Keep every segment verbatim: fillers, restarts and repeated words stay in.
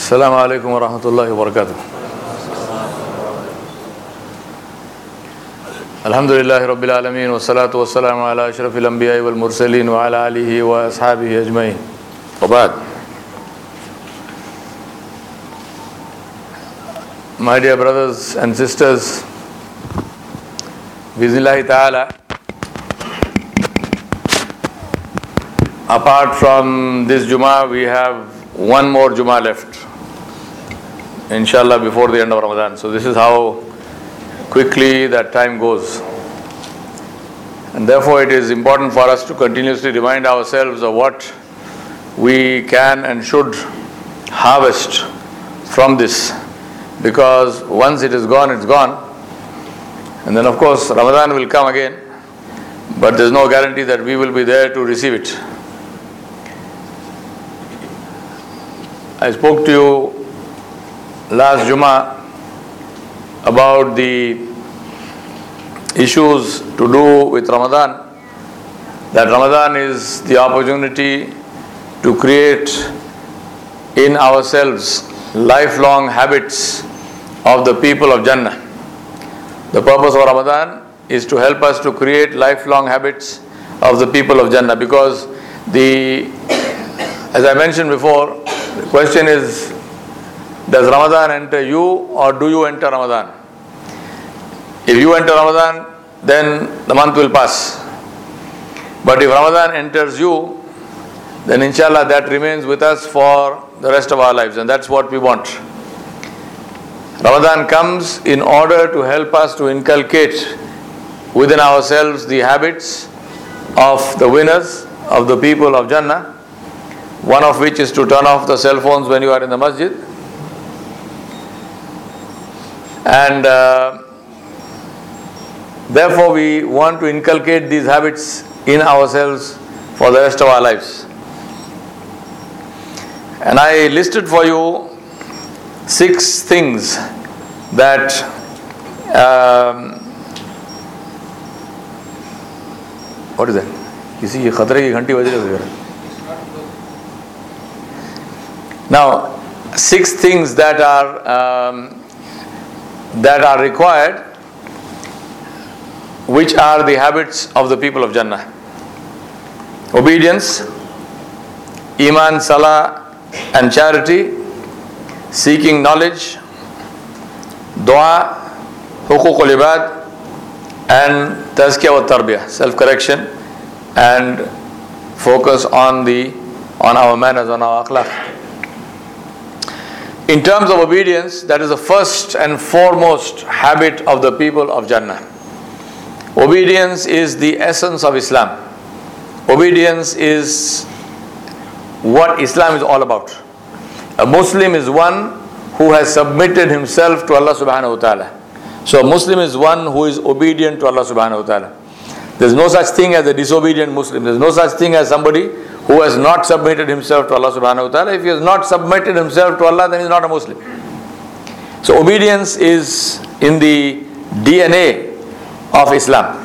Assalamu alaikum wa rahmatullahi wa barakatuh. Alhamdulillahi rabbil alameen wa salatu wa salamu ala ashrafil anbiya'i wal mursaleen wa ala alihi wa ashabihi ajma'in. Wa ba'd. My dear brothers and sisters, Bismillahi ta'ala, apart from this Jummah, we have one more Jummah left, inshallah, before the end of Ramadan. So this is how quickly that time goes. And therefore it is important for us to continuously remind ourselves of what we can and should harvest from this. Because once it is gone, it's gone. And then of course Ramadan will come again, but there's no guarantee that we will be there to receive it. I spoke to you last Jummah about the issues to do with Ramadan, that Ramadan is the opportunity to create in ourselves lifelong habits of the people of Jannah. The purpose of Ramadan is to help us to create lifelong habits of the people of Jannah, because the, as I mentioned before, the question is, does Ramadan enter you or do you enter Ramadan? If you enter Ramadan, then the month will pass. But if Ramadan enters you, then inshallah that remains with us for the rest of our lives, and that's what we want. Ramadan comes in order to help us to inculcate within ourselves the habits of the winners, of the people of Jannah, one of which is to turn off the cell phones when you are in the masjid. And uh, therefore we want to inculcate these habits in ourselves for the rest of our lives. And I listed for you six things that um, what is that? किसी ये खतरे की घंटी बज रही है. Now, six things that are um, that are required, which are the habits of the people of Jannah: obedience, iman, salah, and charity, seeking knowledge, dua, huquq al-ibad, and tazkiyah wa tarbiyah, self-correction, and focus on the on our manners, on our akhlaq. In terms of obedience, that is the first and foremost habit of the people of Jannah. Obedience is the essence of Islam. Obedience is what Islam is all about. A Muslim is one who has submitted himself to Allah subhanahu wa ta'ala. So a Muslim is one who is obedient to Allah subhanahu wa ta'ala. There's no such thing as a disobedient Muslim. There's no such thing as somebody who has not submitted himself to Allah subhanahu wa ta'ala. If he has not submitted himself to Allah, then he is not a Muslim. So obedience is in the D N A of Islam.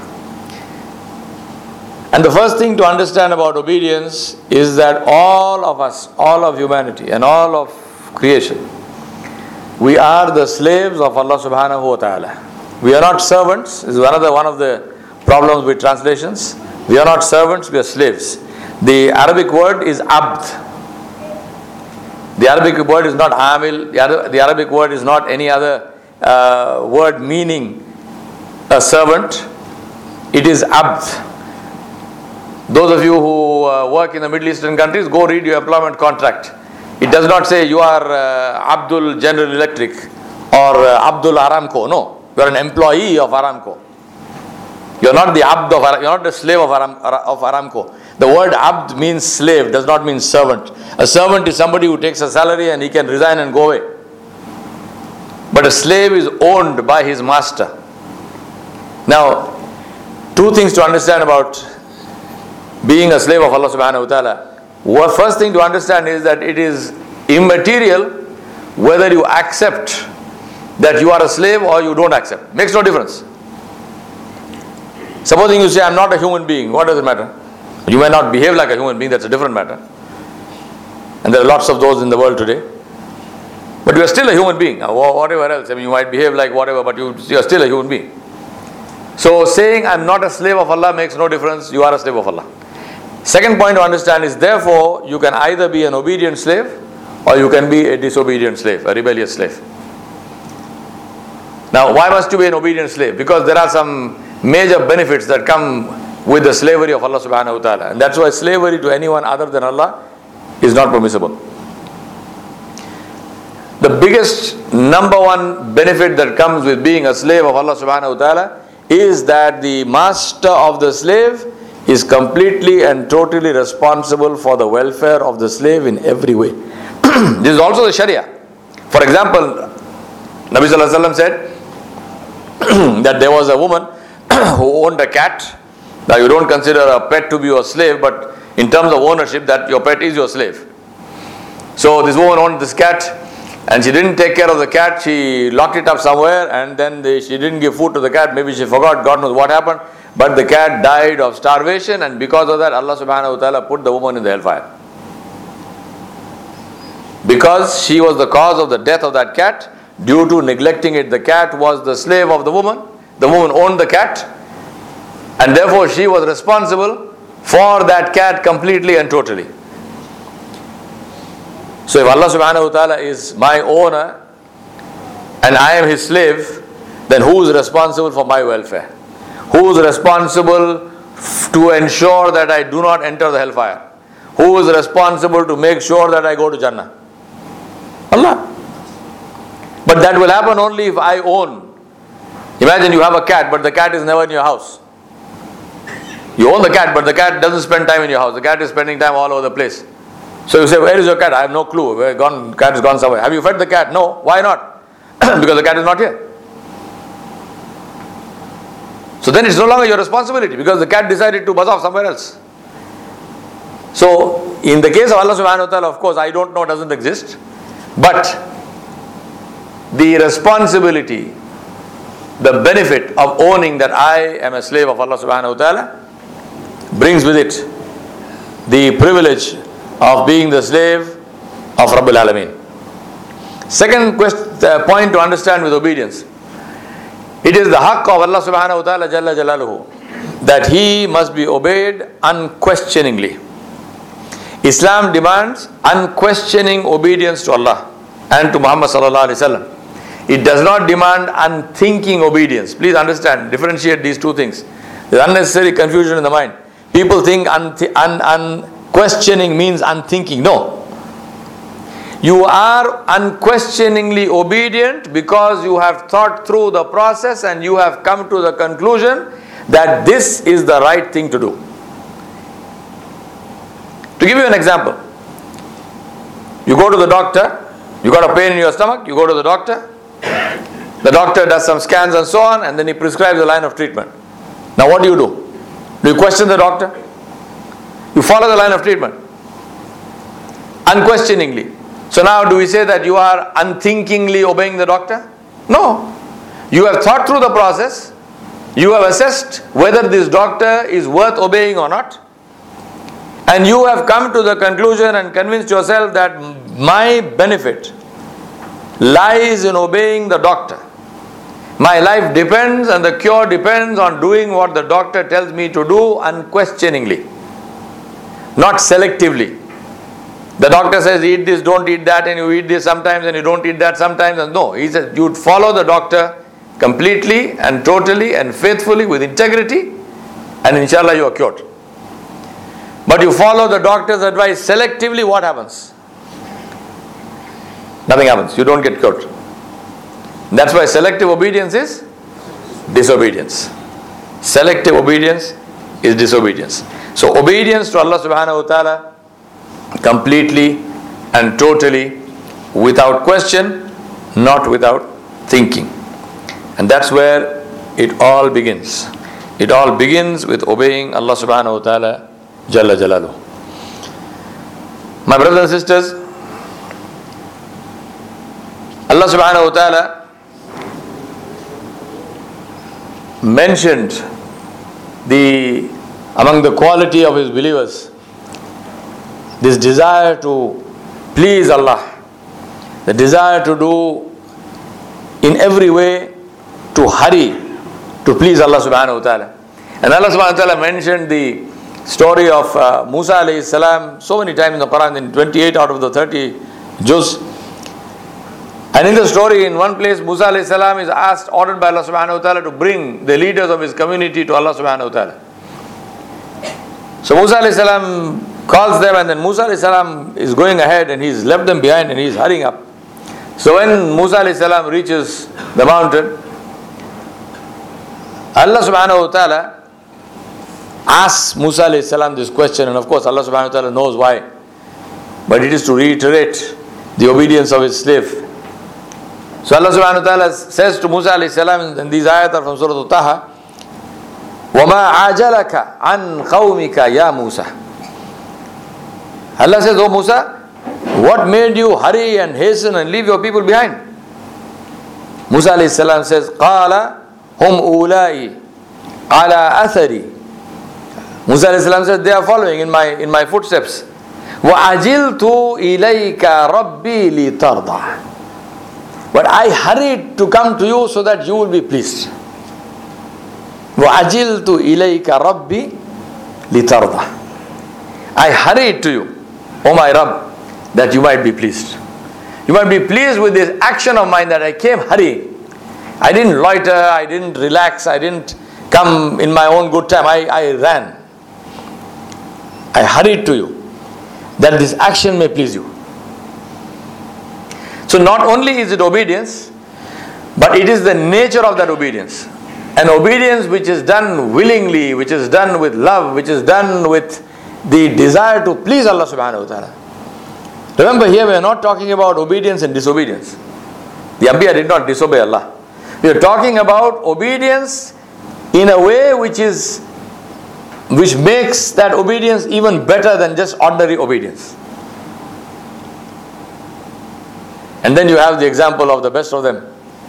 And the first thing to understand about obedience is that all of us, all of humanity and all of creation, we are the slaves of Allah subhanahu wa ta'ala. We are not servants. This is another one of the problems with translations. We are not servants, we are slaves. The Arabic word is abd. The Arabic word is not amil. The Arabic word is not any other uh, word meaning a servant. It is abd. Those of you who uh, work in the Middle Eastern countries, go read your employment contract. It does not say you are uh, Abdul General Electric or uh, Abdul Aramco. No, you are an employee of Aramco. You are not the abd of Aramco. You are not the slave of, Aram, of Aramco. The word abd means slave, does not mean servant. A servant is somebody who takes a salary and he can resign and go away. But a slave is owned by his master. Now, two things to understand about being a slave of Allah subhanahu wa ta'ala. Well, first thing to understand is that it is immaterial whether you accept that you are a slave or you don't accept. Makes no difference. Supposing you say, I'm not a human being, what does it matter? You may not behave like a human being, that's a different matter. And there are lots of those in the world today. But you are still a human being, or whatever else. I mean, you might behave like whatever, but you, you are still a human being. So saying I'm not a slave of Allah makes no difference. You are a slave of Allah. Second point to understand is, therefore, you can either be an obedient slave or you can be a disobedient slave, a rebellious slave. Now, why must you be an obedient slave? Because there are some major benefits that come with the slavery of Allah subhanahu wa ta'ala. And that's why slavery to anyone other than Allah is not permissible. The biggest number one benefit that comes with being a slave of Allah subhanahu wa ta'ala is that the master of the slave is completely and totally responsible for the welfare of the slave in every way. This is also the Sharia. For example, Nabi Sallallahu Alaihi Wasallam said that there was a woman who owned a cat. Now you don't consider a pet to be your slave, but in terms of ownership, that your pet is your slave. So this woman owned this cat, and she didn't take care of the cat. She locked it up somewhere, and then they, she didn't give food to the cat. Maybe she forgot, God knows what happened. But the cat died of starvation, and because of that, Allah subhanahu wa ta'ala put the woman in the hellfire. Because she was the cause of the death of that cat, due to neglecting it. The cat was the slave of the woman. The woman owned the cat, and therefore she was responsible for that cat completely and totally. So if Allah subhanahu wa ta'ala is my owner and I am his slave, then who is responsible for my welfare? Who is responsible to ensure that I do not enter the hellfire? Who is responsible to make sure that I go to Jannah? Allah. But that will happen only if I own. Imagine you have a cat, but the cat is never in your house. You own the cat, but the cat doesn't spend time in your house. The cat is spending time all over the place. So you say, where is your cat? I have no clue. Where gone? Cat has gone somewhere. Have you fed the cat? No. Why not? Because the cat is not here. So then it's no longer your responsibility, because the cat decided to buzz off somewhere else. So in the case of Allah subhanahu wa ta'ala, of course, I don't know, doesn't exist. But the responsibility, the benefit of owning that I am a slave of Allah subhanahu wa ta'ala brings with it the privilege of being the slave of Rabbul Alameen. Second quest, uh, point to understand with obedience. It is the haqq of Allah subhanahu wa ta'ala jalla jalaluhu that he must be obeyed unquestioningly. Islam demands unquestioning obedience to Allah and to Muhammad sallallahu alaihi wasallam. It does not demand unthinking obedience. Please understand, differentiate these two things. There is unnecessary confusion in the mind. People think unquestioning un- un- means unthinking. No. You are unquestioningly obedient because you have thought through the process and you have come to the conclusion that this is the right thing to do. To give you an example, you go to the doctor, you got a pain in your stomach, you go to the doctor, the doctor does some scans and so on, and then he prescribes a line of treatment. Now what do you do? Do you question the doctor? You follow the line of treatment unquestioningly. So now do we say that you are unthinkingly obeying the doctor? No. You have thought through the process. You have assessed whether this doctor is worth obeying or not. And you have come to the conclusion and convinced yourself that my benefit lies in obeying the doctor. My life depends and the cure depends on doing what the doctor tells me to do unquestioningly, not selectively. The doctor says eat this, don't eat that, and you eat this sometimes and you don't eat that sometimes. And no, he says you follow the doctor completely and totally and faithfully with integrity, and inshallah you are cured. But you follow the doctor's advice selectively, what happens? Nothing happens. You don't get cured. That's why selective obedience is disobedience. Selective obedience is disobedience. So obedience to Allah subhanahu wa ta'ala completely and totally, without question, not without thinking. And that's where it all begins. It all begins with obeying Allah subhanahu wa ta'ala Jalla Jalaluhu. My brothers and sisters, Allah subhanahu wa ta'ala mentioned the among the quality of his believers this desire to please Allah, the desire to do in every way to hurry to please Allah subhanahu wa ta'ala. And Allah subhanahu wa ta'ala mentioned the story of uh, Musa alayhi salam so many times in the Quran, in twenty-eight out of the thirty juz. And in the story, in one place, Musa alayhi salam is asked, ordered by Allah subhanahu wa ta'ala to bring the leaders of his community to Allah subhanahu wa ta'ala. So Musa alayhi salam calls them, and then Musa alayhi salam is going ahead and he's left them behind and he's hurrying up. So when Musa alayhi salam reaches the mountain, Allah subhanahu wa ta'ala asks Musa alayhi salam this question, and of course Allah subhanahu wa ta'ala knows why, but it is to reiterate the obedience of his slave. So Allah subhanahu wa ta'ala says to Musa alayhi salam, and these ayat are from Surah Taha, وَمَا عَجَلَكَ عَنْ قَوْمِكَ يَا مُوسَى. Allah says, oh Musa, what made you hurry and hasten and leave your people behind? Musa alayhi salam says, قَالَ هُمْ أُولَٰئِ عَلَىٰ أَثَرِي. Musa alayhi salam says, they are following in my in my footsteps. وَعَجِلْتُ إِلَيْكَ رَبِّي لِتَرْضَى. But I hurried to come to you so that you will be pleased. وَعَجِلْتُ إِلَيْكَ رَبِّي لِتَرْضَى. I hurried to you, O my Rabb, that you might be pleased. You might be pleased with this action of mine that I came hurrying. I didn't loiter, I didn't relax, I didn't come in my own good time. I, I ran. I hurried to you, that this action may please you. So not only is it obedience, but it is the nature of that obedience. An obedience which is done willingly, which is done with love, which is done with the desire to please Allah subhanahu wa ta'ala. Remember, here we are not talking about obedience and disobedience. The Anbiya did not disobey Allah. We are talking about obedience in a way which is which makes that obedience even better than just ordinary obedience. And then you have the example of the best of them,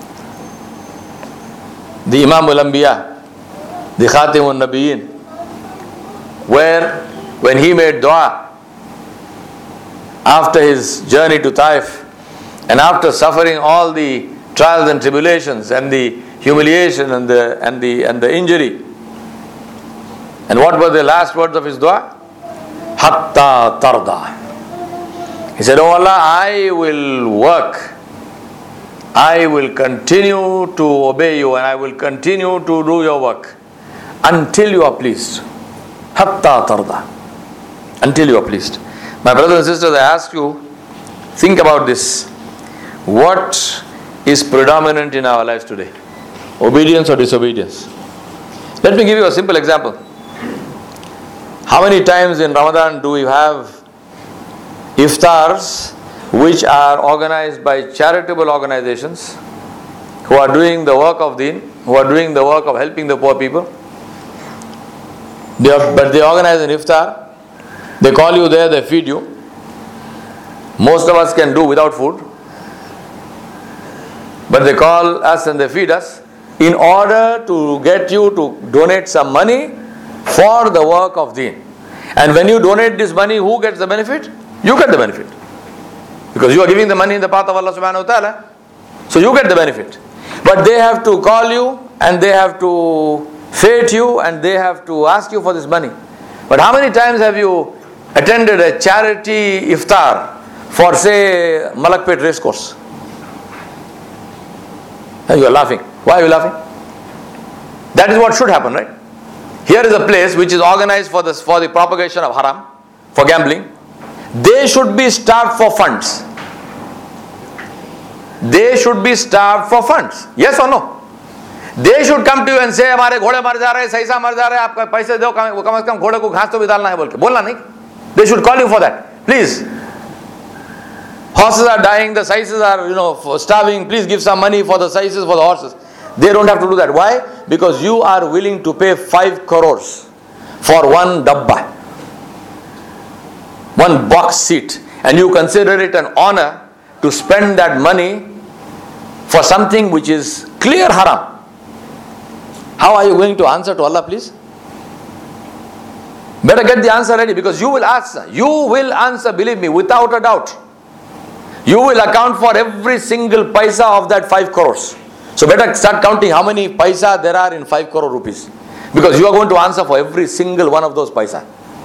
the Imam al-Anbiya, the Khatim al-Nabiyyin, where when he made dua after his journey to Taif, and after suffering all the trials and tribulations and the humiliation and the and the and the injury, and what were the last words of his dua? Hatta tarda. He said, oh Allah, I will work, I will continue to obey you, and I will continue to do your work until you are pleased. Hatta tarda. Until you are pleased. My brothers and sisters, I ask you, think about this. What is predominant in our lives today? Obedience or disobedience? Let me give you a simple example. How many times in Ramadan do we have iftars which are organized by charitable organizations who are doing the work of deen, who are doing the work of helping the poor people? They are, but they organize an iftar, they call you there, they feed you. Most of us can do without food, but they call us and they feed us in order to get you to donate some money for the work of deen. And when you donate this money, who gets the benefit? You get the benefit, because you are giving the money in the path of Allah subhanahu wa ta'ala. So you get the benefit. But they have to call you, and they have to fate you, and they have to ask you for this money. But how many times have you attended a charity iftar for, say, Malakpet race course? And you are laughing. Why are you laughing? That is what should happen, right? Here is a place which is organized for the, for the propagation of haram, for gambling. They should be starved for funds. They should be starved for funds. Yes or no? They should come to you and say, हमारे घोड़े मर जा रहे हैं, सही सा मर जा रहे हैं, आप पैसे दो, कम से कम घोड़े को घास तो भी डालना है बोल के. बोलना नहीं. They should call you for that. Please. Horses are dying, the saises are, you know, starving. Please give some money for the saises, for the horses. They don't have to do that. Why? Because you are willing to pay five crores for one dabba, one box seat, and you consider it an honor to spend that money for something which is clear haram. How are you going to answer to Allah, please? Better get the answer ready, because you will answer. You will answer, believe me, without a doubt. You will account for every single paisa of that five crores. So better start counting how many paisa there are in five crore rupees. Because you are going to answer for every single one of those paisa.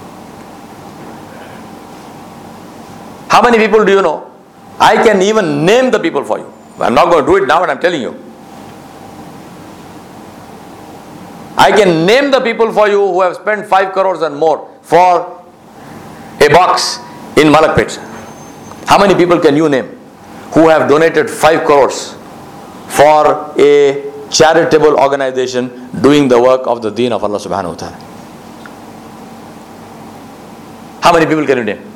How many people do you know? I can even name the people for you. I'm not going to do it now, but I'm telling you. I can name the people for you who have spent five crores and more for a box in Malakpet. How many people can you name who have donated five crores for a charitable organization doing the work of the deen of Allah subhanahu wa ta'ala? How many people can you name?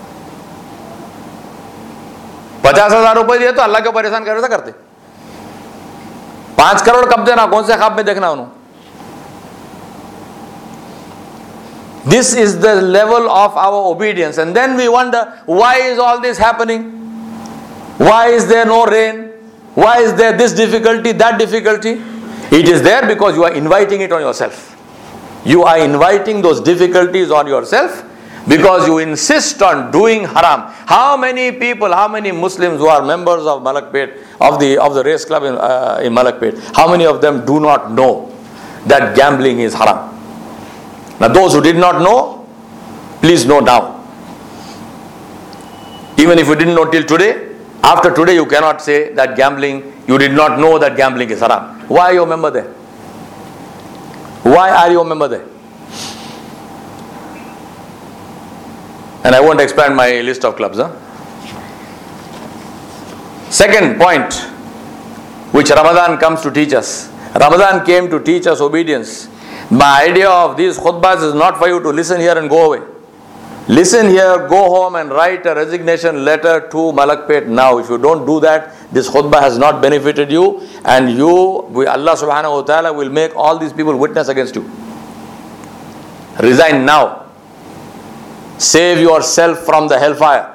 पचास हजार रुपए दिए तो अल्लाह को परेशान कर रहे थे करते पांच करोड़ कब देना कौन से ख्वाब में देखना उन्होंने This is the level of our obedience, and then we wonder, why is all this happening? Why is there no rain? Why is there this difficulty, that difficulty? It is there because you are inviting it on yourself. You are inviting those difficulties on yourself because you insist on doing haram. How many people, how many Muslims who are members of Malakpet, of the of the race club in, uh, in Malakpet, how many of them do not know that gambling is haram? Now those who did not know, please know now. Even if you didn't know till today, after today you cannot say that gambling, you did not know that gambling is haram. Why are you a member there? Why are you a member there? And I won't expand my list of clubs. Huh? Second point, which Ramadan comes to teach us. Ramadan came to teach us obedience. My idea of these khutbahs is not for you to listen here and go away. Listen here, go home and write a resignation letter to Malakpet now. If you don't do that, this khutbah has not benefited you, and you, Allah subhanahu wa ta'ala will make all these people witness against you. Resign now. Save yourself from the hellfire.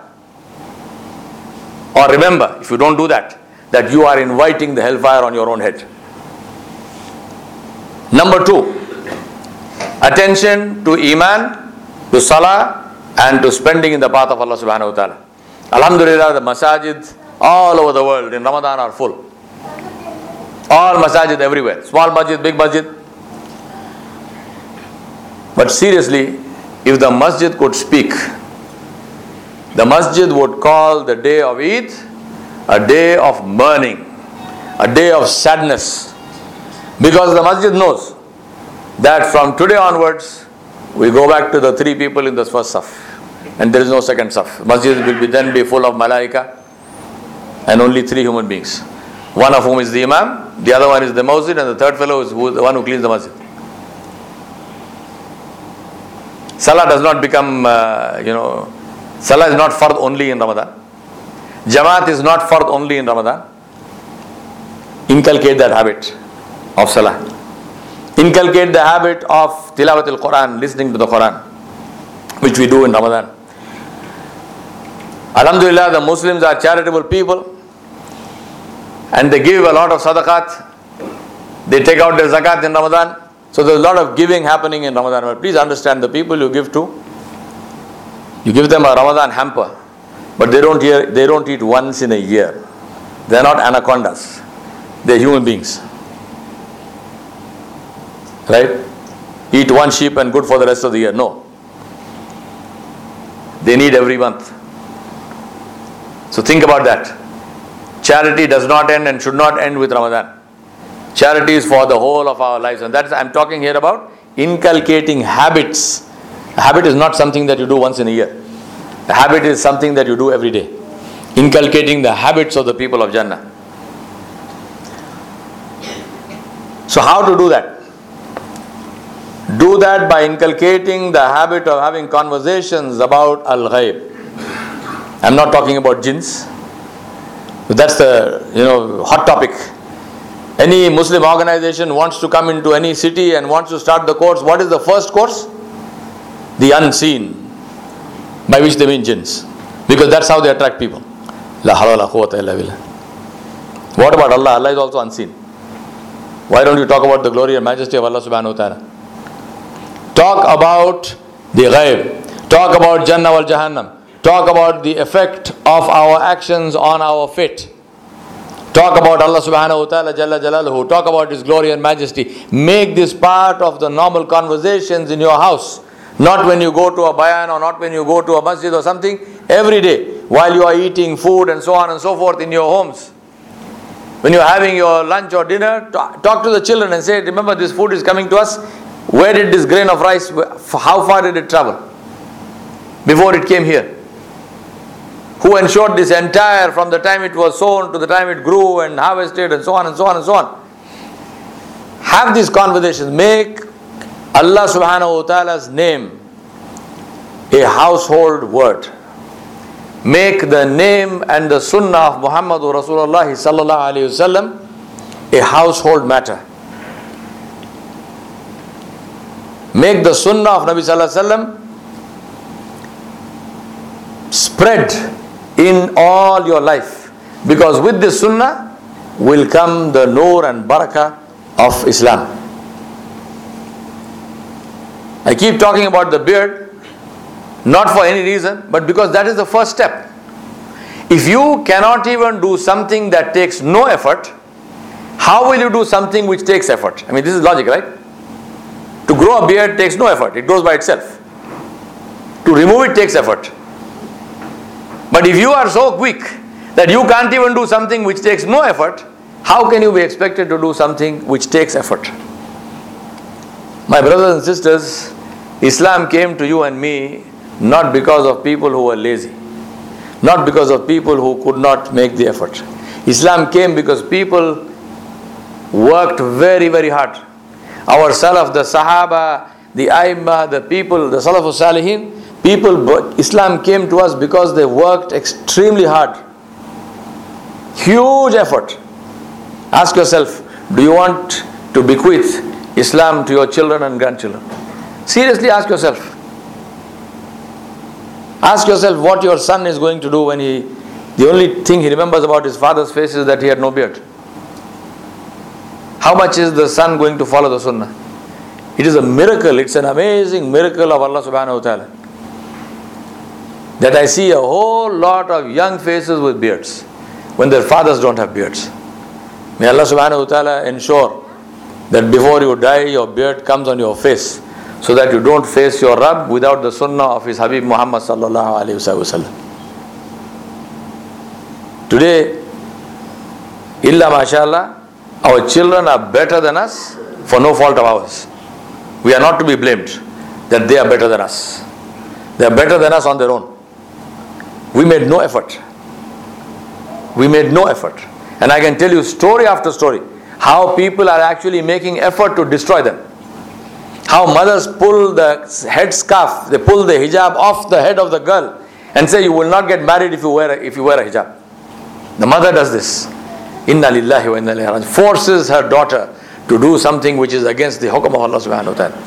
Or remember, if you don't do that, that you are inviting the hellfire on your own head. Number two, attention to Iman, to Salah, and to spending in the path of Allah subhanahu wa ta'ala. Alhamdulillah, the masajid all over the world in Ramadan are full. All masajid everywhere. Small masjid, big masjid. But seriously, if the masjid could speak, the masjid would call the day of Eid a day of mourning, a day of sadness. Because the masjid knows that from today onwards, we go back to the three people in the first saf. And there is no second saf. Masjid will be then be full of malaika and only three human beings. One of whom is the imam, the other one is the muezzin, and the third fellow is who, the one who cleans the masjid. Salah does not become, uh, you know, Salah is not fard only in Ramadan. Jamaat is not fard only in Ramadan. Inculcate that habit of Salah. Inculcate the habit of Tilawat al-Quran, listening to the Quran, which we do in Ramadan. Alhamdulillah, the Muslims are charitable people and they give a lot of sadaqat. They take out their zakat in Ramadan. So there's a lot of giving happening in Ramadan. But please understand, the people you give to, you give them a Ramadan hamper, but they don't hear, they don't eat once in a year. They're not anacondas. They're human beings. Right? Eat one sheep and good for the rest of the year. No. They need every month. So think about that. Charity does not end and should not end with Ramadan. Charity is for the whole of our lives. And that's, I'm talking here about inculcating habits. A habit is not something that you do once in a year. A habit is something that you do every day. Inculcating the habits of the people of Jannah. So how to do that? Do that by inculcating the habit of having conversations about al-ghaib. I'm not talking about jinns. But that's the, you know, hot topic. Any Muslim organization wants to come into any city and wants to start the course. What is the first course? The unseen, by which they mean jinns. Because that's how they attract people. La hawla la quwwata illa billah. What about Allah? Allah is also unseen. Why don't you talk about the glory and majesty of Allah subhanahu wa ta'ala? Talk about the ghaib. Talk about Jannah wal Jahannam. talk about the effect of our actions on our fate. Talk about Allah subhanahu wa ta'ala jalla jalaluhu. Talk about His glory and majesty. Make this part of the normal conversations in your house. Not when you go to a bayan or not when you go to a masjid or something. Every day while you are eating food and so on and so forth in your homes. When you are having your lunch or dinner, talk, talk to the children and say, remember this food is coming to us. Where did this grain of rice, how far did it travel before it came here? Who ensured this entire, from the time it was sown to the time it grew and harvested and so on and so on and so on. Have these conversations. Make Allah subhanahu wa ta'ala's name a household word. Make the name and the sunnah of Muhammadur Rasulullah sallallahu alayhi wasallam a household matter. Make the sunnah of Nabi sallallahu alayhi wasallam spread in all your life, because with this sunnah will come the nur and barakah of Islam. I keep talking about the beard, not for any reason, but because that is the first step. If you cannot even do something that takes no effort, how will you do something which takes effort? I mean, this is logic, right? To grow a beard takes no effort, it grows by itself. To remove it takes effort. But if you are so quick that you can't even do something which takes no effort, how can you be expected to do something which takes effort? My brothers and sisters, Islam came to you and me not because of people who were lazy, not because of people who could not make the effort. Islam came because people worked very, very hard. Our Salaf, the Sahaba, the Aimma, the people, the Salaf al-Salihin, people, Islam came to us because they worked extremely hard. Huge effort. Ask yourself, do you want to bequeath Islam to your children and grandchildren? Seriously ask yourself. Ask yourself what your son is going to do when he, the only thing he remembers about his father's face is that he had no beard. How much is the son going to follow the sunnah? It is a miracle, it's an amazing miracle of Allah subhanahu wa ta'ala, that I see a whole lot of young faces with beards when their fathers don't have beards. May Allah subhanahu wa ta'ala ensure that before you die your beard comes on your face, so that you don't face your Rabb without the sunnah of His Habib Muhammad sallallahu alayhi wa sallam. Today, illa mashallah, our children are better than us for no fault of ours. We are not to be blamed that they are better than us. They are better than us on their own. We made no effort. We made no effort. And I can tell you story after story how people are actually making effort to destroy them. How mothers pull the head scarf, they pull the hijab off the head of the girl and say, you will not get married if you wear a, if you wear a hijab. The mother does this. Inna lillahi wa inna ilayhi raji'un. Forces her daughter to do something which is against the hukum of Allah subhanahu wa ta'ala.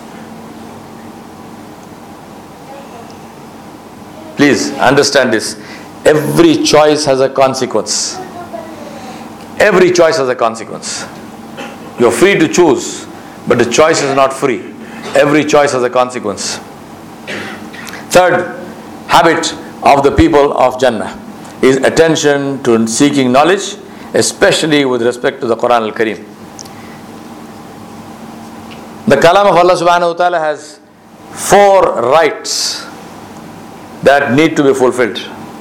Please understand this. Every choice has a consequence. Every choice has a consequence. You're free to choose, but the choice is not free. Every choice has a consequence. Third habit of the people of Jannah is attention to seeking knowledge, especially with respect to the Quran al-Kareem. The kalam of Allah subhanahu wa ta'ala has four rights that need to be fulfilled.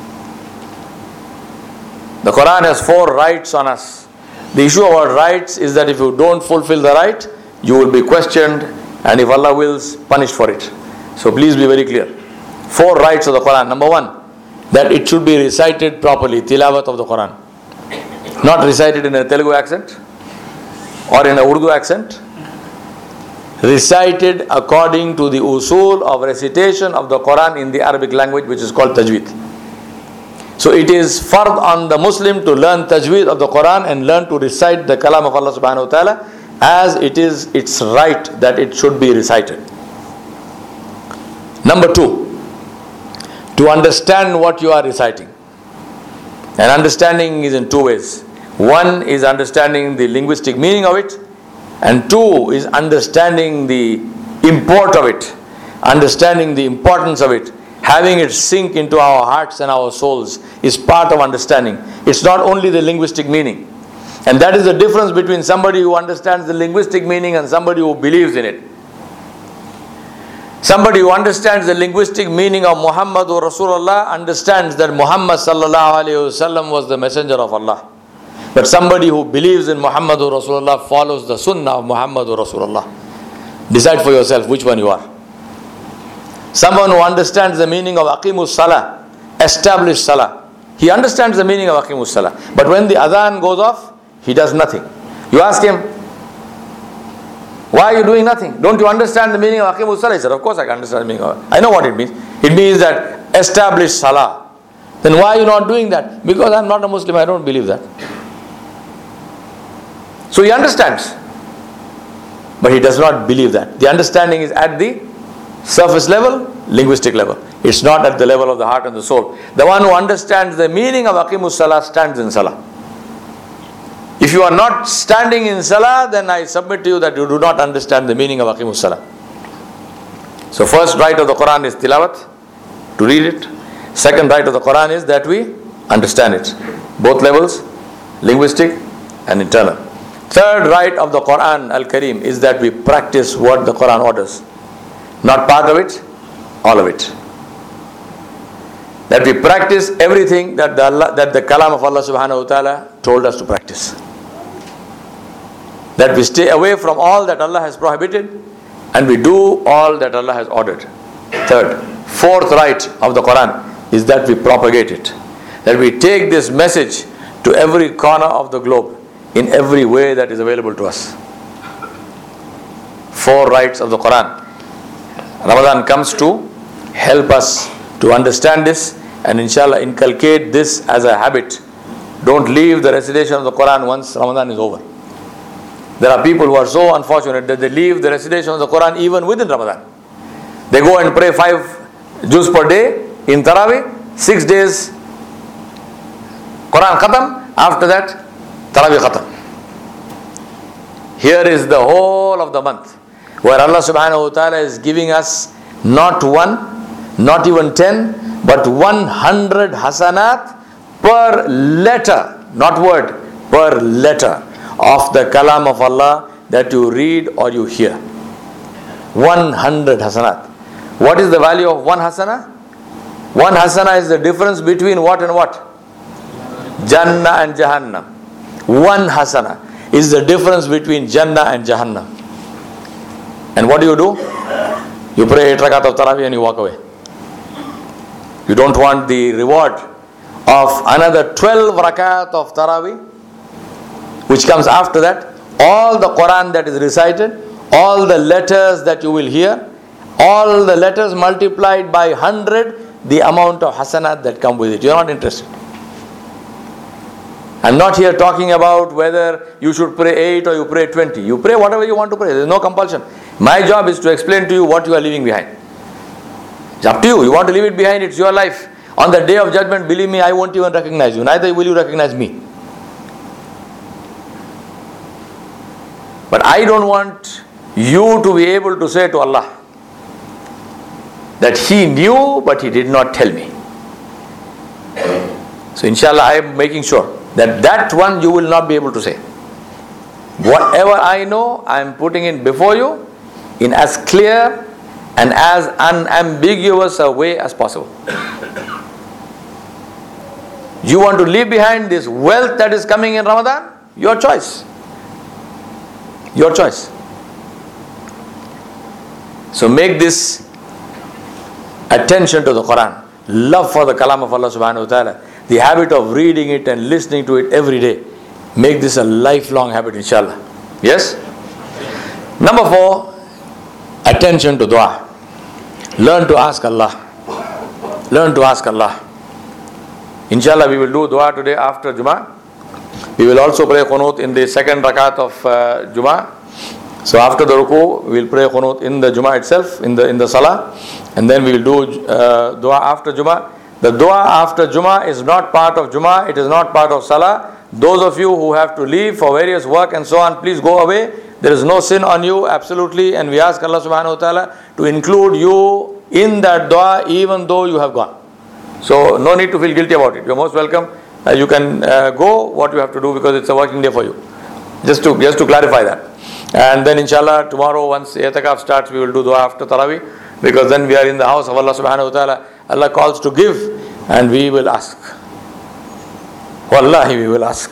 The Quran has four rights on us. The issue about rights is that if you don't fulfill the right, you will be questioned, and if Allah wills, punished for it. So please be very clear. Four rights of the Quran. Number one, that it should be recited properly, tilawat of the Quran. Not recited in a Telugu accent or in a Urdu accent. Recited according to the usul of recitation of the Quran in the Arabic language, which is called tajweed. So it is fard on the Muslim to learn tajweed of the Quran and learn to recite the kalam of Allah subhanahu wa ta'ala as it is its right that it should be recited. Number two, to understand what you are reciting. And understanding is in two ways. One is understanding the linguistic meaning of it, and two is understanding the import of it, understanding the importance of it, having it sink into our hearts and our souls is part of understanding. It's not only the linguistic meaning. And that is the difference between somebody who understands the linguistic meaning and somebody who believes in it. Somebody who understands the linguistic meaning of Muhammadur Rasulullah understands that Muhammad sallallahu alayhi wasallam was the messenger of Allah. But somebody who believes in Muhammadur Rasulullah follows the sunnah of Muhammadur Rasulullah. Decide for yourself which one you are. Someone who understands the meaning of Aqimus Salah, establish Salah. He understands the meaning of Aqimus Salah. But when the adhan goes off, he does nothing. You ask him, why are you doing nothing? Don't you understand the meaning of Aqimus Salah? He said, of course I can understand the meaning of it. I know what it means. It means that establish Salah. Then why are you not doing that? Because I'm not a Muslim, I don't believe that. So he understands. But he does not believe that. The understanding is at the surface level, linguistic level. It's not at the level of the heart and the soul. The one who understands the meaning of Aqimus Salah stands in Salah. If you are not standing in Salah, then I submit to you that you do not understand the meaning of Aqimus Salah. So first right of the Quran is tilawat, to read it. Second right of the Quran is that we understand it. Both levels, linguistic and internal. Third right of the Quran Al-Kareem is that we practice what the Quran orders. Not part of it, all of it. That we practice everything that the, Allah, that the Kalam of Allah subhanahu wa ta'ala told us to practice. That we stay away from all that Allah has prohibited and we do all that Allah has ordered. Third. Fourth right of the Quran is that we propagate it. That we take this message to every corner of the globe in every way that is available to us. Four rights of the Quran. Ramadan comes to help us to understand this and inshallah inculcate this as a habit. Don't leave the recitation of the Quran once Ramadan is over. There are people who are so unfortunate that they leave the recitation of the Quran even within Ramadan. They go and pray five juz per day in Taraweeh, six days Quran Khatam, after that Taraweeh Khatam. Here is the whole of the month where Allah subhanahu wa ta'ala is giving us not one, not even ten, but one hundred hasanat per letter, not word, per letter of the kalam of Allah that you read or you hear. one hundred hasanat. What is the value of one hasana? One hasana is the difference between what and what? Jannah and Jahannam. One hasana is the difference between Jannah and Jahannam. And what do you do? You pray eight rakat of Taraweeh and you walk away. You don't want the reward of another twelve rakat of Taraweeh, which comes after that. All the Quran that is recited, all the letters that you will hear, all the letters multiplied by one hundred, the amount of hasanat that come with it. You are not interested. I'm not here talking about whether you should pray eight or you pray twenty. You pray whatever you want to pray. There is no compulsion. My job is to explain to you what you are leaving behind. It's up to you. You want to leave it behind, it's your life. On the day of judgment, believe me, I won't even recognize you. Neither will you recognize me. But I don't want you to be able to say to Allah that He knew but He did not tell me. So inshallah I am making sure that that one you will not be able to say. Whatever I know, I am putting it before you in as clear and as unambiguous a way as possible. You want to leave behind this wealth that is coming in Ramadan? Your choice. Your choice. So make this attention to the Quran, love for the kalam of Allah subhanahu wa ta'ala, the habit of reading it and listening to it every day. Make this a lifelong habit, inshallah. Yes? Number four, attention to dua. Learn to ask Allah. Learn to ask Allah. Inshallah, we will do dua today after Jummah. We will also pray qunut in the second rakat of uh, Jummah. So after the ruku, we will pray qunut in the Jummah itself, in the in the salah, and then we will do uh, dua after Jummah. The dua after Jummah is not part of Jummah, it is not part of salah. Those of you who have to leave for various work and so on, please go away. There is no sin on you, absolutely, and we ask Allah subhanahu wa ta'ala to include you in that dua even though you have gone. So no need to feel guilty about it. You are most welcome. Uh, you can uh, go what you have to do because it's a working day for you. Just to just to clarify that. And then inshallah tomorrow once i'tikaf starts we will do dua after Tarawih, because then we are in the house of Allah subhanahu wa ta'ala. Allah calls to give and we will ask. Wallahi we will ask.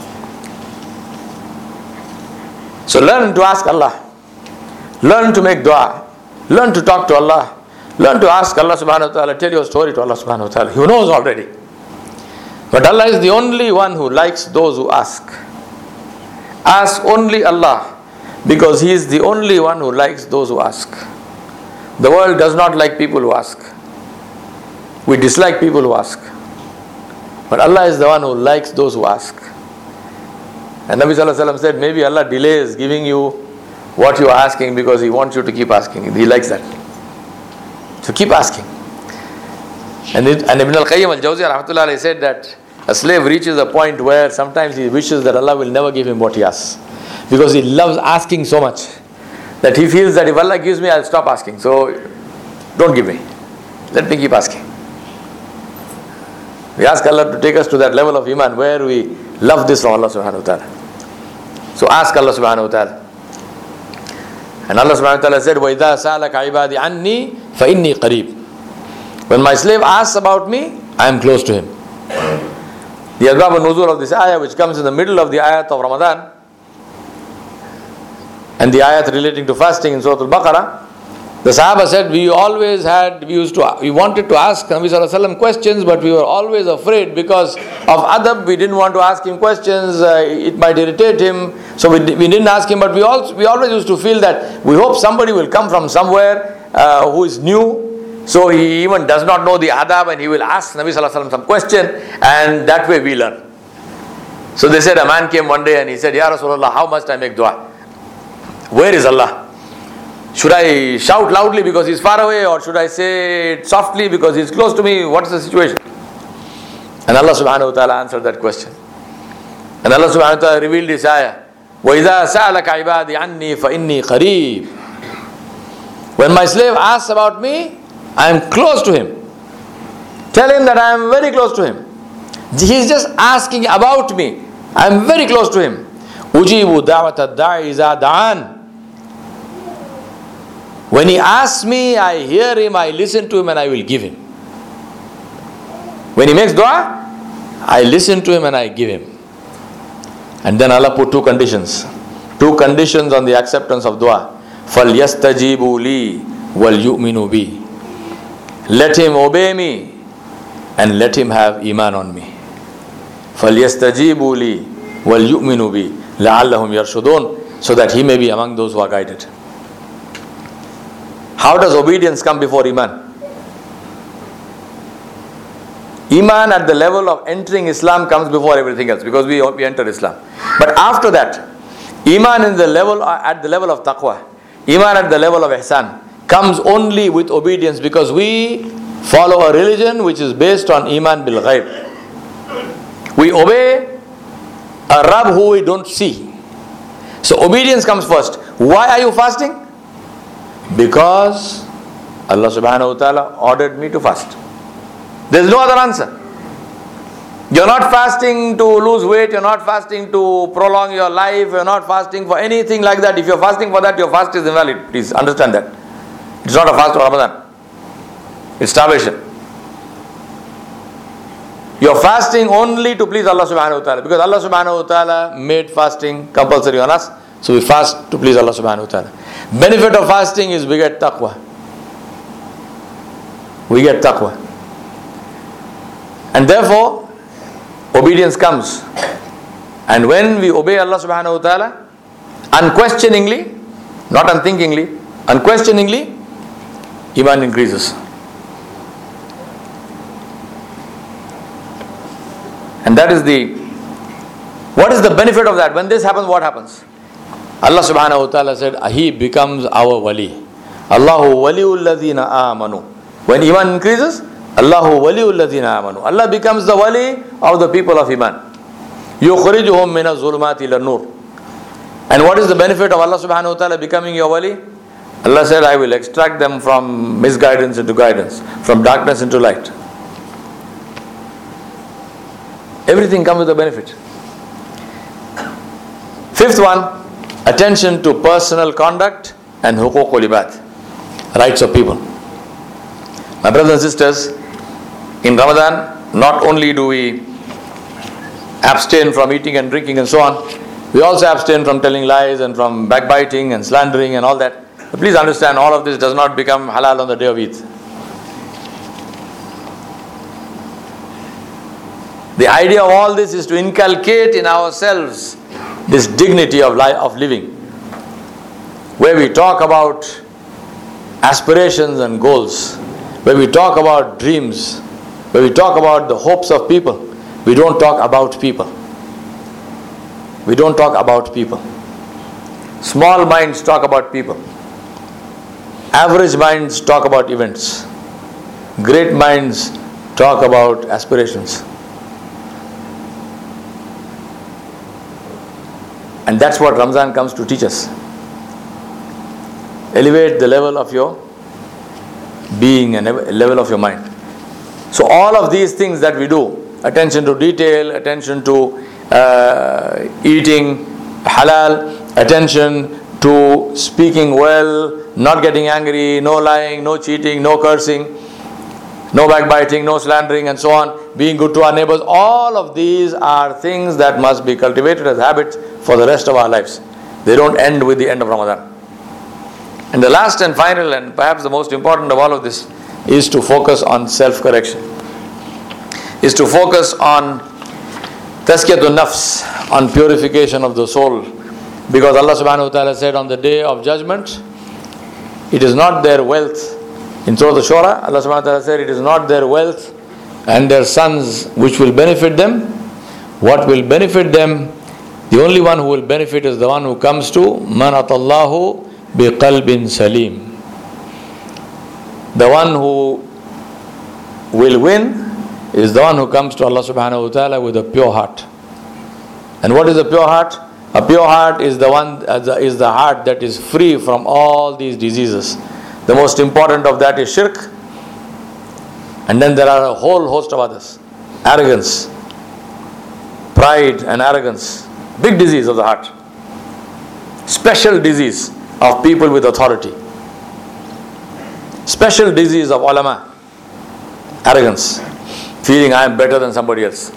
So learn to ask Allah. Learn to make dua. Learn to talk to Allah. Learn to ask Allah subhanahu wa ta'ala. Tell your story to Allah subhanahu wa ta'ala. He knows already. But Allah is the only one who likes those who ask. Ask only Allah, because He is the only one who likes those who ask. The world does not like people who ask. We dislike people who ask. But Allah is the one who likes those who ask. And Nabi Sallallahu Alaihi Wasallam said, maybe Allah delays giving you what you are asking because He wants you to keep asking. He likes that. So keep asking. And, it, and Ibn al-Qayyim al-Jawziyah rahmatullah alayhi said that a slave reaches a point where sometimes he wishes that Allah will never give him what he asks, because he loves asking so much that he feels that if Allah gives me, I'll stop asking. So don't give me. Let me keep asking. We ask Allah to take us to that level of iman where we love this from Allah subhanahu wa ta'ala. So ask Allah subhanahu wa ta'ala. And Allah subhanahu wa ta'ala said, وَإِذَا سَأَلَكَ عِبَادِ عَنِّي فَإِنِّي قَرِيبٌ. When my slave asks about me, I am close to him. The Asbab al-Nuzul of this ayah, which comes in the middle of the ayat of Ramadan, and the ayat relating to fasting in Surah Al-Baqarah, the Sahaba said, we always had, we used to, we wanted to ask Nabi Sallallahu Alaihi Wasallam questions, but we were always afraid because of adab. We didn't want to ask him questions, uh, it might irritate him, so we, we didn't ask him. But we also, we always used to feel that we hope somebody will come from somewhere uh, who is new, so he even does not know the adab, and he will ask Nabi Sallallahu Alaihi Wasallam some question, and that way we learn. So they said, a man came one day and he said, Ya Rasulullah, how must I make dua? Where is Allah? Should I shout loudly because he's far away, or should I say it softly because he's close to me? What is the situation? And Allah subhanahu wa ta'ala answered that question. And Allah subhanahu wa ta'ala revealed this ayah. وَإِذَا سَأَلَكَ عِبَادِ عَنِّي فَإِنِّي قَرِيبٌ. When my slave asks about me, I am close to him. Tell him that I am very close to him. He is just asking about me. I am very close to him. أُجِيبُ دَعْوَةَ الدَّاعِ إِذَا دَعَانِ. When he asks me, I hear him, I listen to him, and I will give him. When he makes dua, I listen to him and I give him. And then Allah put two conditions. Two conditions on the acceptance of dua. فَلْيَسْتَجِيبُوا لِي وَلْيُؤْمِنُوا بِي. Let him obey me and let him have iman on me. فَلْيَسْتَجِيبُوا لِي وَلْيُؤْمِنُوا بِي لَعَلَّهُمْ يَرْشُدُونَ. So that he may be among those who are guided. How does obedience come before iman? Iman at the level of entering Islam comes before everything else, because we, we enter Islam. But after that, iman in the level at the level of taqwa, iman at the level of ihsan, comes only with obedience, because we follow a religion which is based on iman bil ghaib. We obey a Rabb who we don't see. So obedience comes first. Why are you fasting? Because Allah subhanahu wa ta'ala ordered me to fast. There is no other answer. You are not fasting to lose weight, you are not fasting to prolong your life, you are not fasting for anything like that. If you are fasting for that, your fast is invalid. Please understand that. It's not a fast of Ramadan. It's starvation. You are fasting only to please Allah subhanahu wa ta'ala, because Allah subhanahu wa ta'ala made fasting compulsory on us. So we fast to please Allah subhanahu wa ta'ala. Benefit of fasting is we get taqwa. We get taqwa. And therefore, obedience comes. And when we obey Allah subhanahu wa ta'ala, unquestioningly, not unthinkingly, unquestioningly, iman increases. And that is the, what is the benefit of that? When this happens, what happens? Allah subhanahu wa ta'ala said, He becomes our wali. Allahu waliul ladhina amanu. When iman increases, Allahu waliul ladhina amanu. Allah becomes the wali of the people of iman. Yukhrijuhum min az-zulumati ila nur. And what is the benefit of Allah subhanahu wa ta'ala becoming your wali? Allah said, I will extract them from misguidance into guidance, from darkness into light. Everything comes with a benefit. Fifth one, attention to personal conduct and huququl ibad, rights of people. My brothers and sisters, in Ramadan, not only do we abstain from eating and drinking and so on, we also abstain from telling lies and from backbiting and slandering and all that. But please understand, all of this does not become halal on the day of Eid. The idea of all this is to inculcate in ourselves this dignity of life, of living, where we talk about aspirations and goals, where we talk about dreams, where we talk about the hopes of people. We don't talk about people. We don't talk about people. Small minds talk about people. Average minds talk about events. Great minds talk about aspirations. And that's what Ramzan comes to teach us. Elevate the level of your being and level of your mind. So all of these things that we do, attention to detail, attention to uh, eating halal, attention to speaking well, not getting angry, no lying, no cheating, no cursing, no backbiting, no slandering and so on, being good to our neighbors, all of these are things that must be cultivated as habits for the rest of our lives. They don't end with the end of Ramadan. And the last and final and perhaps the most important of all of this is to focus on self-correction. Is to focus on tazkiyatun nafs, on purification of the soul. Because Allah subhanahu wa ta'ala said on the day of judgment, it is not their wealth. In Surah Al-Shura, Allah subhanahu wa ta'ala said, it is not their wealth and their sons which will benefit them. What will benefit them? The only one who will benefit is the one who comes to man atallahu biqalbin salim. The one who will win is the one who comes to Allah subhanahu wa ta'ala with a pure heart. And what is a pure heart? A pure heart is the one is the heart that is free from all these diseases. The most important of that is shirk. And then there are a whole host of others. Arrogance, pride and arrogance. Big disease of the heart. Special disease of people with authority. Special disease of ulama. Arrogance. Feeling I am better than somebody else.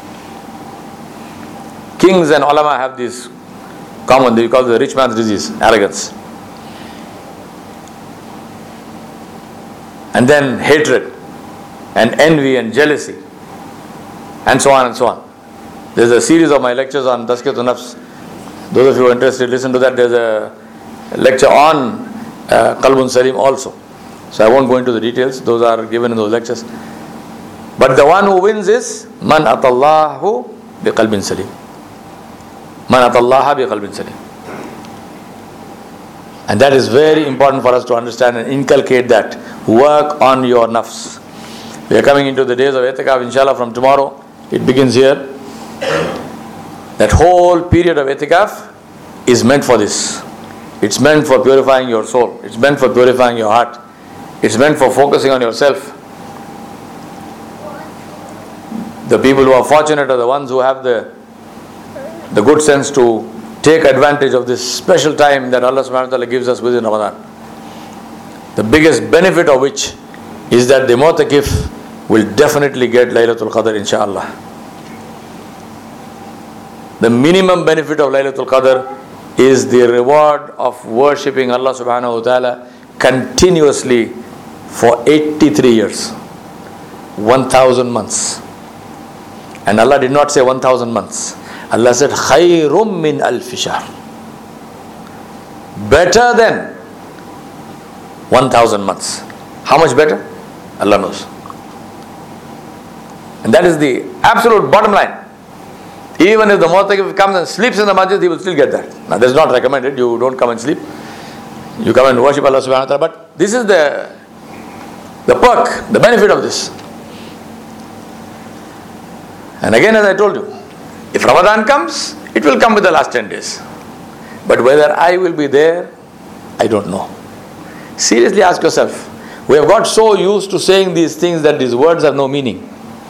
Kings and ulama have this common, they call it the rich man's disease, arrogance. And then hatred and envy and jealousy and so on and so on. There's a series of my lectures on tazkiyatun nafs. Those of you who are interested, listen to that. There's a lecture on uh, qalbun salim also. So I won't go into the details. Those are given in those lectures. But the one who wins is man atallahu bi qalbin salim. Man atallaha bi qalbin salim. And that is very important for us to understand and inculcate that. Work on your nafs. We are coming into the days of i'tikaf, inshallah, from tomorrow. It begins here. That whole period of i'tikaf is meant for this. It's meant for purifying your soul. It's meant for purifying your heart. It's meant for focusing on yourself. The people who are fortunate are the ones who have the the good sense to take advantage of this special time that Allah subhanahu wa ta'ala gives us within Ramadan. The biggest benefit of which is that the mu'takif will definitely get Laylatul Qadr, inshaAllah. The minimum benefit of Laylatul Qadr is the reward of worshipping Allah subhanahu wa ta'ala continuously for eighty-three years. one thousand months. And Allah did not say one thousand months. Allah said, khayrum min alfi shahr. Better than one thousand months. How much better? Allah knows. And that is the absolute bottom line. Even if the mu'takif comes and sleeps in the masjid, he will still get that. Now this is not recommended. You don't come and sleep. You come and worship Allah subhanahu wa ta'ala. But this is the, the perk, the benefit of this. And again, as I told you, if Ramadan comes, it will come with the last ten days. But whether I will be there, I don't know. Seriously ask yourself. We have got so used to saying these things that these words have no meaning.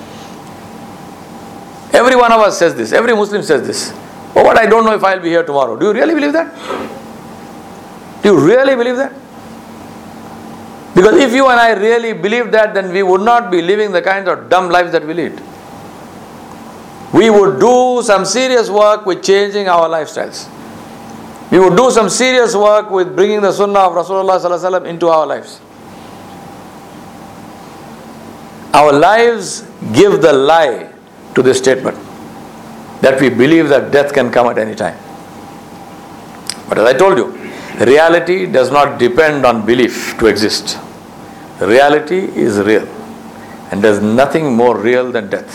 Every one of us says this. Every Muslim says this. Oh, but I don't know if I'll be here tomorrow. Do you really believe that? Do you really believe that? Because if you and I really believe that, then we would not be living the kinds of dumb lives that we lead. We would do some serious work with changing our lifestyles. We would do some serious work with bringing the sunnah of Rasulullah sallallahu alaihi wasallam into our lives. Our lives give the lie to this statement that we believe that death can come at any time. But as I told you, reality does not depend on belief to exist. Reality is real, and there is nothing more real than death.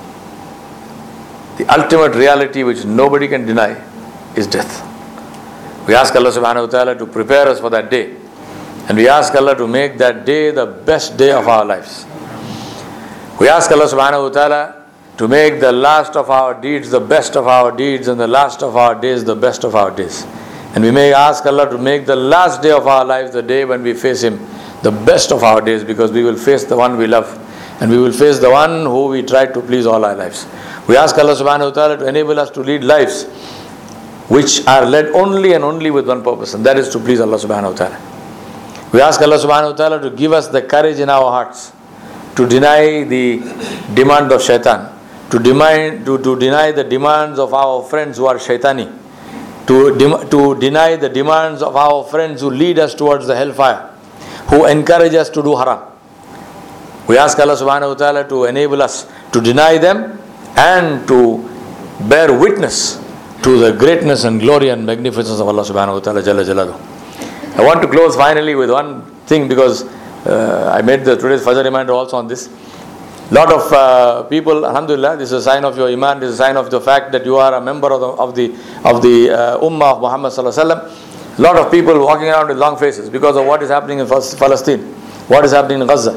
The ultimate reality which nobody can deny is death. We ask Allah subhanahu wa ta'ala to prepare us for that day, and we ask Allah to make that day the best day of our lives. We ask Allah subhanahu wa ta'ala to make the last of our deeds the best of our deeds, and the last of our days the best of our days. And we may ask Allah to make the last day of our lives the day when we face Him the best of our days, because we will face the one we love, and we will face the one who we try to please all our lives. We ask Allah subhanahu wa ta'ala to enable us to lead lives which are led only and only with one purpose, and that is to please Allah subhanahu wa ta'ala. We ask Allah subhanahu wa ta'ala to give us the courage in our hearts to deny the demand of shaitan, to, demand, to, to deny the demands of our friends who are shaitani, to, de- to deny the demands of our friends who lead us towards the hellfire, who encourage us to do haram. We ask Allah subhanahu wa ta'ala to enable us to deny them and to bear witness to the greatness and glory and magnificence of Allah subhanahu wa ta'ala Jalla Jalaluhu. I want to close finally with one thing, because uh, I made the today's Fajr reminder also on this. Lot of uh, people, alhamdulillah, this is a sign of your iman, this is a sign of the fact that you are a member of the of the, of the uh, ummah of Muhammad sallallahu alaihi wasallam. Lot of people walking around with long faces because of what is happening in Palestine, what is happening in Gaza.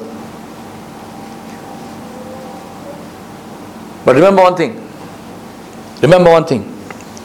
But remember one thing, remember one thing,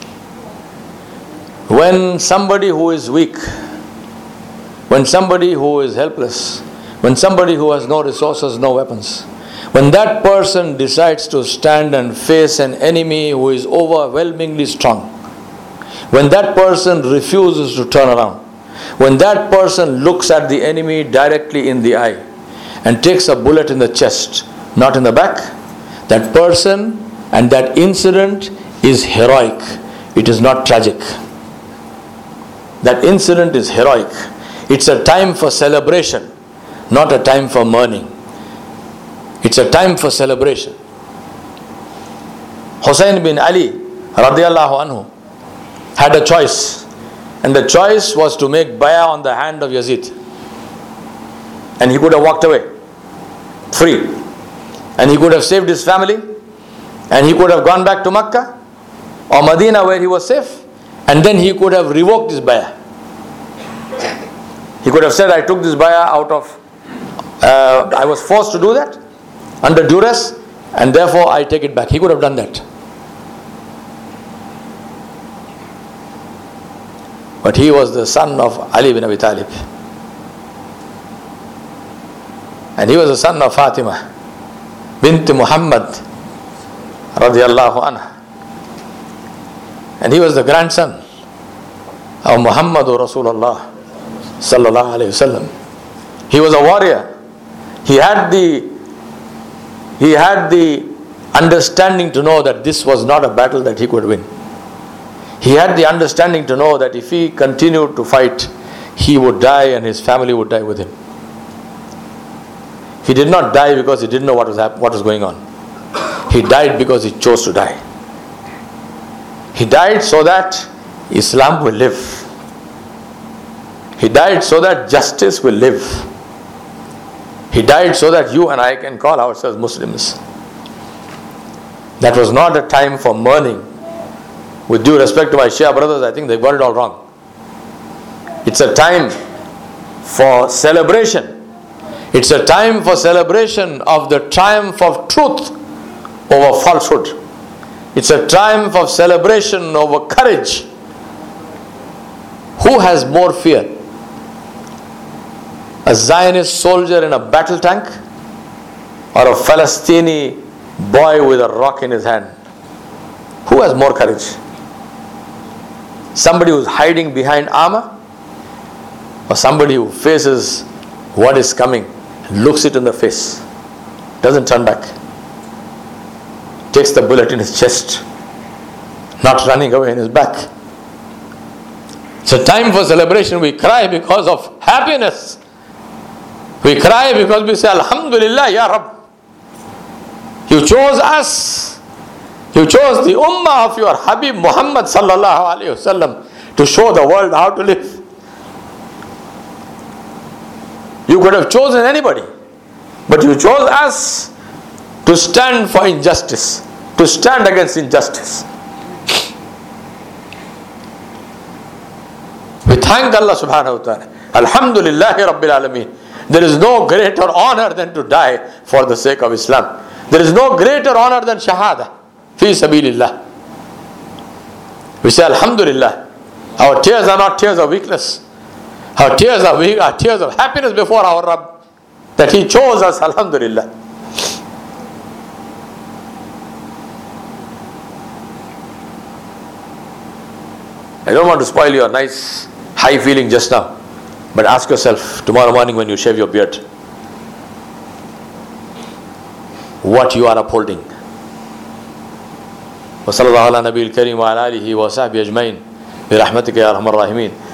when somebody who is weak, when somebody who is helpless, when somebody who has no resources, no weapons, when that person decides to stand and face an enemy who is overwhelmingly strong, when that person refuses to turn around, when that person looks at the enemy directly in the eye and takes a bullet in the chest, not in the back, that person and that incident is heroic. It is not tragic. That incident is heroic. It's a time for celebration, not a time for mourning. It's a time for celebration. Hussein bin Ali radiallahu anhu had a choice, and the choice was to make bay'ah on the hand of Yazid, and he could have walked away free, and he could have saved his family, and he could have gone back to Makkah or Medina where he was safe, and then he could have revoked his bay'ah. He could have said, I took this bay'ah out of uh, I was forced to do that under duress, and therefore I take it back. He could have done that. But he was the son of Ali bin Abi Talib, and he was the son of Fatima bint Muhammad radiallahu anha, and he was the grandson of Muhammadur Rasulullah sallallahu alayhi wasallam. He was a warrior. He had the he had the understanding to know that this was not a battle that he could win. He had the understanding to know that if he continued to fight, he would die and his family would die with him. He did not die because he didn't know what was hap- what was going on. He died because he chose to die. He died so that Islam will live. He died so that justice will live. He died so that you and I can call ourselves Muslims. That was not a time for mourning. With due respect to my Shia brothers, I think they got it all wrong. It's a time for celebration. It's a time for celebration of the triumph of truth over falsehood. It's a triumph of celebration over courage. Who has more fear? A Zionist soldier in a battle tank, or a Palestinian boy with a rock in his hand? Who has more courage? Somebody who's hiding behind armor, or somebody who faces what is coming, looks it in the face, doesn't turn back, takes the bullet in his chest, not running away in his back? It's a time for celebration. We cry because of happiness. We cry because we say, Alhamdulillah, Ya Rabb. You chose us. You chose the ummah of your Habib Muhammad sallallahu alayhi wasallam to show the world how to live. You could have chosen anybody, but you chose us to stand for injustice, to stand against injustice. We thank Allah subhanahu wa ta'ala. Alhamdulillahi Rabbil Alameen. There is no greater honor than to die for the sake of Islam. There is no greater honor than shahada. Fi sabilillah. We say Alhamdulillah. Our tears are not tears of weakness. Our tears are, weak, are tears of happiness before our Rabb, that He chose us. Alhamdulillah. I don't want to spoil your nice high feeling just now, but ask yourself tomorrow morning when you shave your beard, what you are upholding. وصلى الله على نبي الكريم وعلى آله وصحبه أجمعين برحمتك يا أرحم الراحمين.